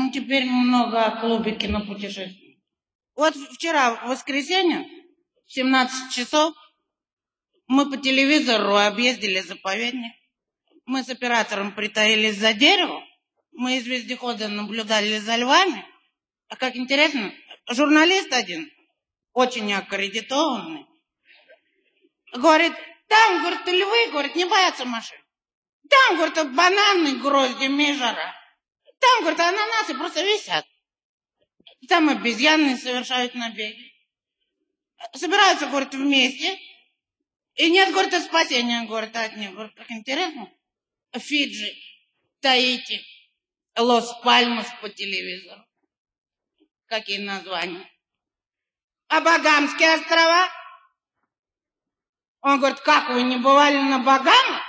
Ну, теперь много о клубе кинопутешествий. Вот вчера, в воскресенье, в 17 часов, мы по телевизору объездили заповедник. Мы с оператором притаились за деревом. Мы из вездехода наблюдали за львами. А как интересно, журналист один, очень аккредитованный, говорит, там, говорит, львы, говорит, не боятся машин. Там, говорит, бананы гроздями и жара. Там, говорит, ананасы просто висят. Там обезьяны совершают набеги. Собираются, говорит, вместе. И нет, говорит, и спасения, говорит, от них. Говорит, как интересно. Фиджи, Таити, Лос-Пальмас по телевизору. Какие названия? А Багамские острова? Он говорит, как, вы не бывали на Багамах?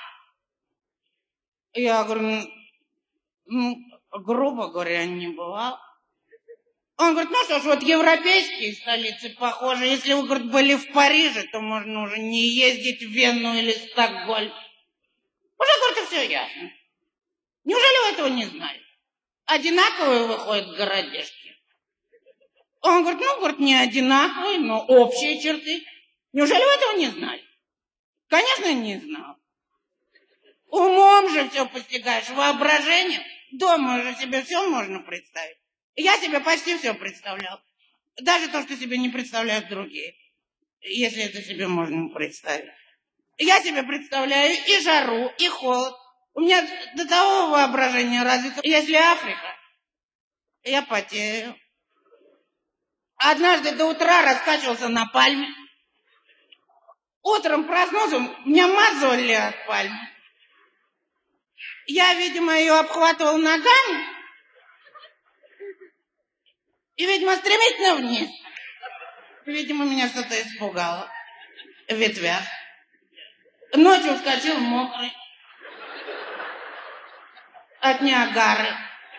Я говорю, грубо говоря, не бывал. Он говорит, ну что ж, вот европейские столицы похожи. Если вы, говорит, были в Париже, то можно уже не ездить в Вену или Стокгольм. Уже, говорит, все ясно. Неужели вы этого не знали? Одинаковые выходят городишки. Он говорит, ну, говорит, не одинаковые, но общие черты. Неужели вы этого не знали? Конечно, не знал. Умом же все постигаешь, воображением. Дома же себе все можно представить. Я себе почти все представлял. Даже то, что себе не представляют другие. Если это себе можно представить. Я себе представляю и жару, и холод. У меня до того воображения развито. Если Африка, я потею. Однажды до утра раскачивался на пальме. Утром проснулся, меня мозоли от пальмы. Я, видимо, ее обхватывал ногами. И, видимо, стремительно вниз. Видимо, меня что-то испугало. В ветвях. Ночью вскочил мокрый. От Ниагары.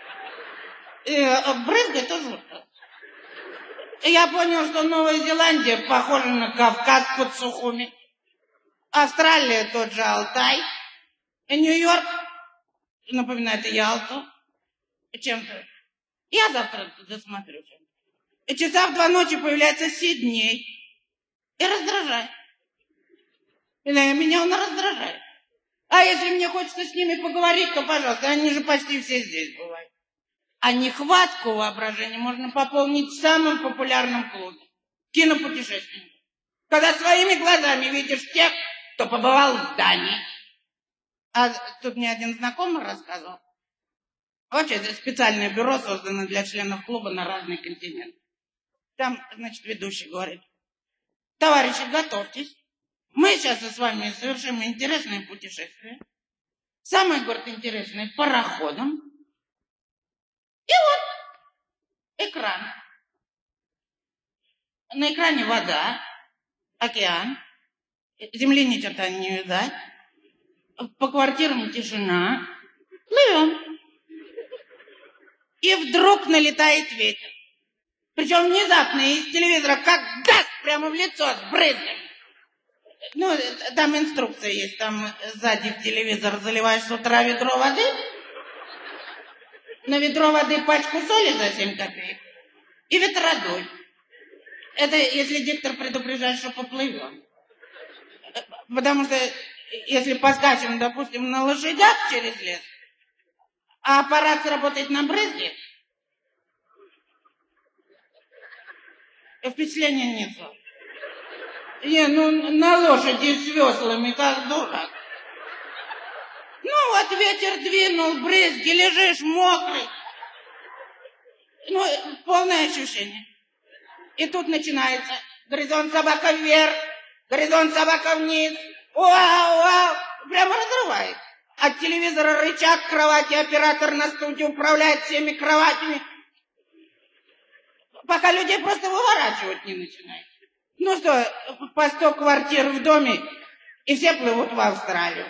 И брызгать тоже жутко. И я понял, что Новая Зеландия похожа на Кавказ под Сухуми. Австралия тот же Алтай. И Нью-Йорк напоминает Ялту. Чем-то. Я завтра досмотрю. И часа в 2 ночи появляется Сидней. И раздражает. Меня он раздражает. А если мне хочется с ними поговорить, то, пожалуйста, они же почти все здесь бывают. А нехватку воображения можно пополнить в самом популярном клубе. Кинопутешественник. Когда своими глазами видишь тех, кто побывал в Дании. А тут мне один знакомый рассказывал. Вообще, это специальное бюро создано для членов клуба на разные континенты. Там, значит, ведущий говорит, товарищи, готовьтесь. Мы сейчас с вами совершим интересное путешествие. Самое, говорит, интересное пароходом. И вот экран. На экране вода, океан. Земли ни черта не видать. По квартирам тишина. Плывем. И вдруг налетает ветер. Причем внезапно из телевизора как даст прямо в лицо с брызгами. Ну, там инструкция есть. Там сзади в телевизор заливаешь с утра ведро воды. На ведро воды пачку соли за 7 копеек. И ветродуй. Это если диктор предупреждает, что поплывем. Потому что если поскачем, допустим, на лошадях через лес, а аппарат сработает на брызге, впечатления нету. На лошади с веслами, как дурак. Ну вот ветер двинул, брызги, лежишь мокрый. Полное ощущение. И тут начинается горизонт собака вверх, горизонт собака вниз. Вау! Прямо разрывает. От телевизора рычаг кровати, оператор на студии управляет всеми кроватями. Пока людей просто выворачивать не начинает. Ну что, по 100 квартир в доме, и все плывут в Австралию.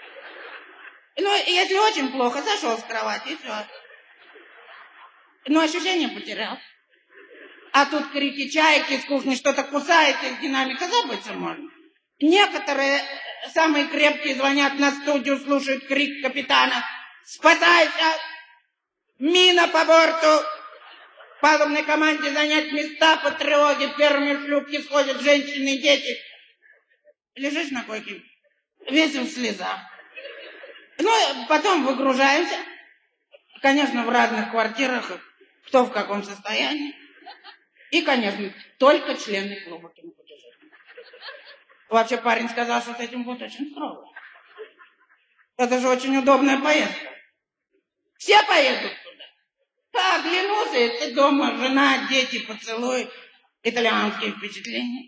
Если очень плохо, зашел с кровати, и все. Ощущение потерял. А тут крики чайки с кухни, что-то кусается из динамика, забыться можно. Некоторые, самые крепкие, звонят на студию, слушают крик капитана. Спасайся! Мина по борту. Палубной команде занять места по тревоге. Первыми в шлюпке сходят женщины и дети. Лежишь на койке, весь в слезах. Ну, потом выгружаемся. Конечно, в разных квартирах, кто в каком состоянии. И, конечно, только члены клуба кинопутешественников. Вообще парень сказал, что с этим будет очень строго. Это же очень удобная поездка. Все поедут туда. А, оглянулся, и ты дома, жена, дети, поцелуй, итальянские впечатления.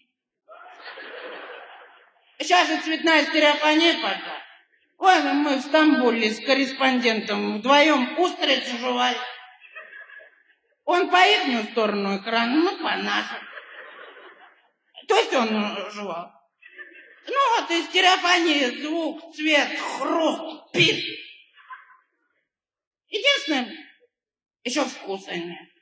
Сейчас же цветная стереофония пошла. Ой, мы в Стамбуле с корреспондентом вдвоем устрицы жевали. Он по ихнюю сторону экрана, мы по нашу. То есть он жевал. Ну вот и стереофония, звук, цвет, хруст, писк. Единственное, еще вкуса нет.